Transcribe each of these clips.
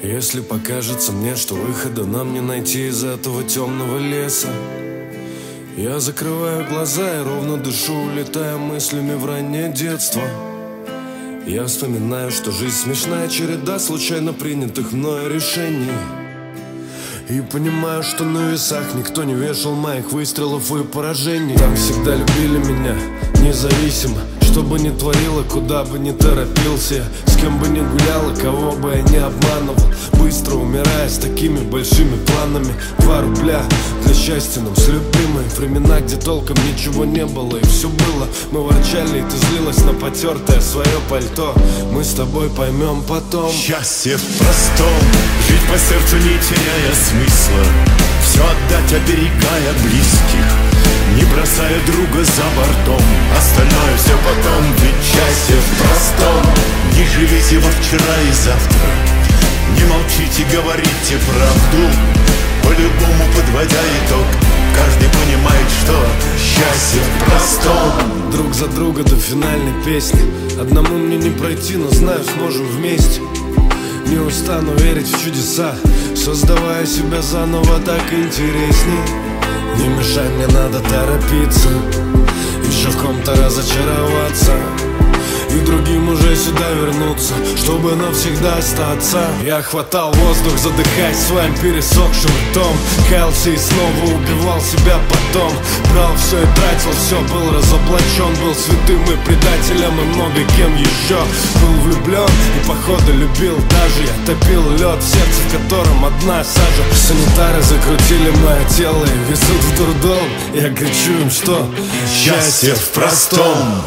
Если покажется мне, что выхода нам не найти из этого темного леса, я закрываю глаза и ровно дышу, улетая мыслями в раннее детство. Я вспоминаю, что жизнь смешная череда случайно принятых мною решений. И понимаю, что на весах никто не вешал моих выстрелов и поражений. Там всегда любили меня, независимо, что бы ни творила, куда бы ни торопился, с кем бы ни гуляла, кого бы я не обманывал. Быстро умирая с такими большими планами. 2 рубля для счастья нам с любимой. Времена, где толком ничего не было и все было. Мы ворчали, и ты злилась на потертое свое пальто. Мы с тобой поймем потом. Счастье в простом, жить по сердцу, не теряя смысла, все отдать, оберегая близких, не бросая друга за бортом. Остальное все потом, ведь счастье в простом. Не живите во вчера и завтра, не молчите, говорите правду. По-любому подводя итог, каждый понимает, что счастье в простом. Друг за друга до финальной песни. Одному мне не пройти, но знаю, сможем вместе. Не устану верить в чудеса, создавая себя заново так интересней. Не мешай, мне надо торопиться, еще в ком-то разочароваться, и другим уже сюда вернуться, чтобы навсегда остаться. Я хватал воздух, задыхаясь своим пересохшим ртом, каялся и снова убивал себя потом. Брал все и тратил все, был разоблачен, был святым и предателем, и много кем еще. Был влюблен и походу любил, даже я топил лед в сердце, в котором одна сажа. Санитары закрутили мое тело и везут в дурдом. Я кричу им, что счастье в простом.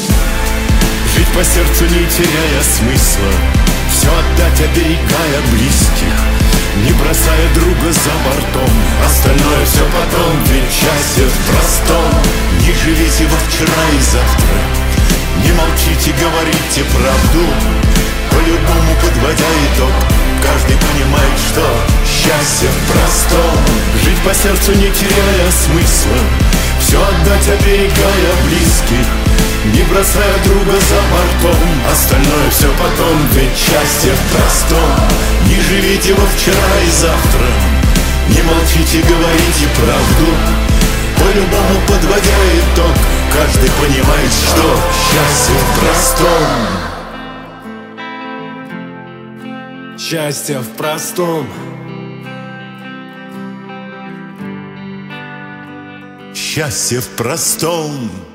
Жить по сердцу, не теряя смысла, все отдать, оберегая близких, не бросая друга за бортом. Остальное все потом, ведь счастье в простом. Не живите во вчера и завтра, не молчите, говорите правду. По-любому подводя итог, каждый понимает, что счастье в простом. Жить по сердцу, не теряя смысла, все отдать, оберегая близких, не бросая друга за бортом. Остальное все потом, ведь счастье в простом. Не живите во вчера и завтра, не молчите, говорите правду. По-любому подводя итог, каждый понимает, что счастье в простом. счастье в простом. Счастье в простом.